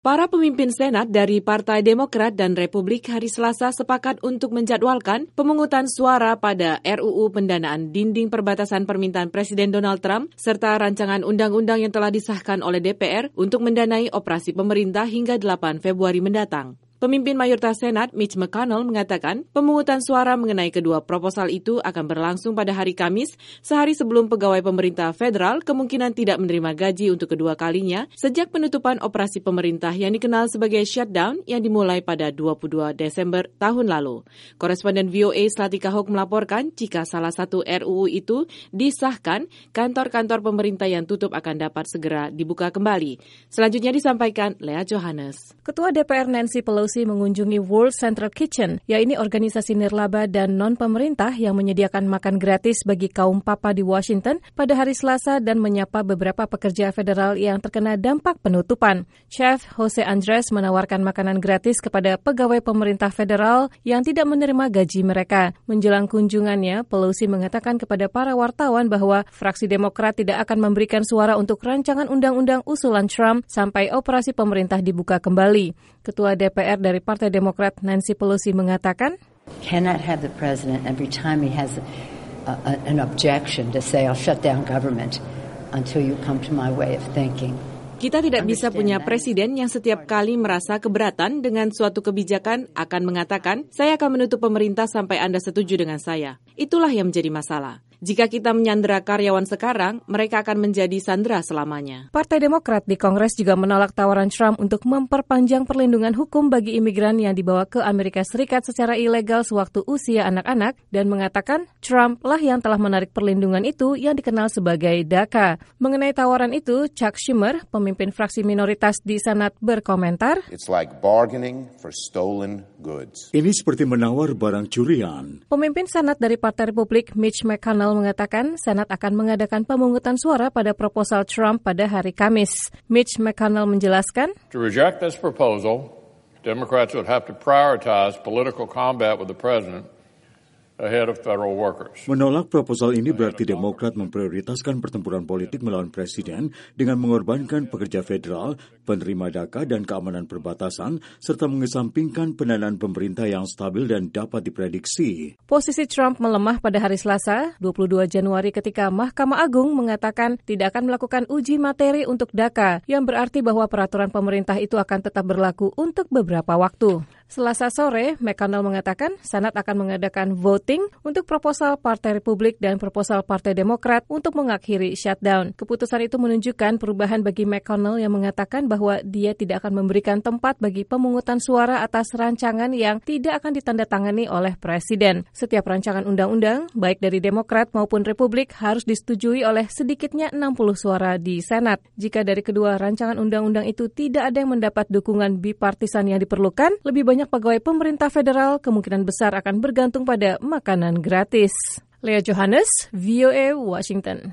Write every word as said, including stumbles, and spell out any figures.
Para pemimpin Senat dari Partai Demokrat dan Republik hari Selasa sepakat untuk menjadwalkan pemungutan suara pada R U U pendanaan dinding perbatasan permintaan Presiden Donald Trump serta rancangan undang-undang yang telah disahkan oleh D P R untuk mendanai operasi pemerintah hingga delapan Februari mendatang. Pemimpin mayoritas Senat Mitch McConnell mengatakan pemungutan suara mengenai kedua proposal itu akan berlangsung pada hari Kamis, sehari sebelum pegawai pemerintah federal kemungkinan tidak menerima gaji untuk kedua kalinya sejak penutupan operasi pemerintah yang dikenal sebagai shutdown yang dimulai pada dua puluh dua Desember tahun lalu. Koresponden V O A Slatika Hawk melaporkan jika salah satu R U U itu disahkan, kantor-kantor pemerintah yang tutup akan dapat segera dibuka kembali. Selanjutnya disampaikan Lea Johannes. Ketua D P R Nancy Pelosi mengunjungi World Central Kitchen, yaitu organisasi nirlaba dan non-pemerintah yang menyediakan makan gratis bagi kaum papa di Washington pada hari Selasa dan menyapa beberapa pekerja federal yang terkena dampak penutupan. Chef Jose Andres menawarkan makanan gratis kepada pegawai pemerintah federal yang tidak menerima gaji mereka. Menjelang kunjungannya, Pelosi mengatakan kepada para wartawan bahwa fraksi Demokrat tidak akan memberikan suara untuk rancangan undang-undang usulan Trump sampai operasi pemerintah dibuka kembali. Ketua D P R dari Partai Demokrat Nancy Pelosi mengatakan, cannot have the president every time he has a, a, an objection to say I'll shut down government until you come to my way of thinking. Kita tidak bisa punya presiden yang setiap kali merasa keberatan dengan suatu kebijakan akan mengatakan, saya akan menutup pemerintah sampai Anda setuju dengan saya. Itulah yang menjadi masalah. Jika kita menyandera karyawan sekarang, mereka akan menjadi sandera selamanya. Partai Demokrat di Kongres juga menolak tawaran Trump untuk memperpanjang perlindungan hukum bagi imigran yang dibawa ke Amerika Serikat secara ilegal sewaktu usia anak-anak dan mengatakan Trump lah yang telah menarik perlindungan itu yang dikenal sebagai DACA. Mengenai tawaran itu, Chuck Schumer, pemimpin fraksi minoritas di Senat, berkomentar, It's like bargaining for stolen goods. Ini seperti menawar barang curian. Pemimpin Senat dari Partai Republik Mitch McConnell mengatakan Senat akan mengadakan pemungutan suara pada proposal Trump pada hari Kamis. Mitch McConnell menjelaskan, To reject this proposal, Democrats would have to prioritize political combat with the president ahead of federal workers. Menolak proposal ini berarti Demokrat memprioritaskan pertempuran politik melawan Presiden dengan mengorbankan pekerja federal, penerima DACA dan keamanan perbatasan, serta mengesampingkan pendanaan pemerintah yang stabil dan dapat diprediksi. Posisi Trump melemah pada hari Selasa, dua puluh dua Januari ketika Mahkamah Agung mengatakan tidak akan melakukan uji materi untuk DACA, yang berarti bahwa peraturan pemerintah itu akan tetap berlaku untuk beberapa waktu. Selasa sore, McConnell mengatakan Senat akan mengadakan voting untuk proposal Partai Republik dan proposal Partai Demokrat untuk mengakhiri shutdown. Keputusan itu menunjukkan perubahan bagi McConnell yang mengatakan bahwa dia tidak akan memberikan tempat bagi pemungutan suara atas rancangan yang tidak akan ditandatangani oleh Presiden. Setiap rancangan undang-undang, baik dari Demokrat maupun Republik, harus disetujui oleh sedikitnya enam puluh suara di Senat. Jika dari kedua rancangan undang-undang itu tidak ada yang mendapat dukungan bipartisan yang diperlukan, lebih banyak pegawai pemerintah federal kemungkinan besar akan bergantung pada makanan gratis. Lea Johannes, V O A, Washington.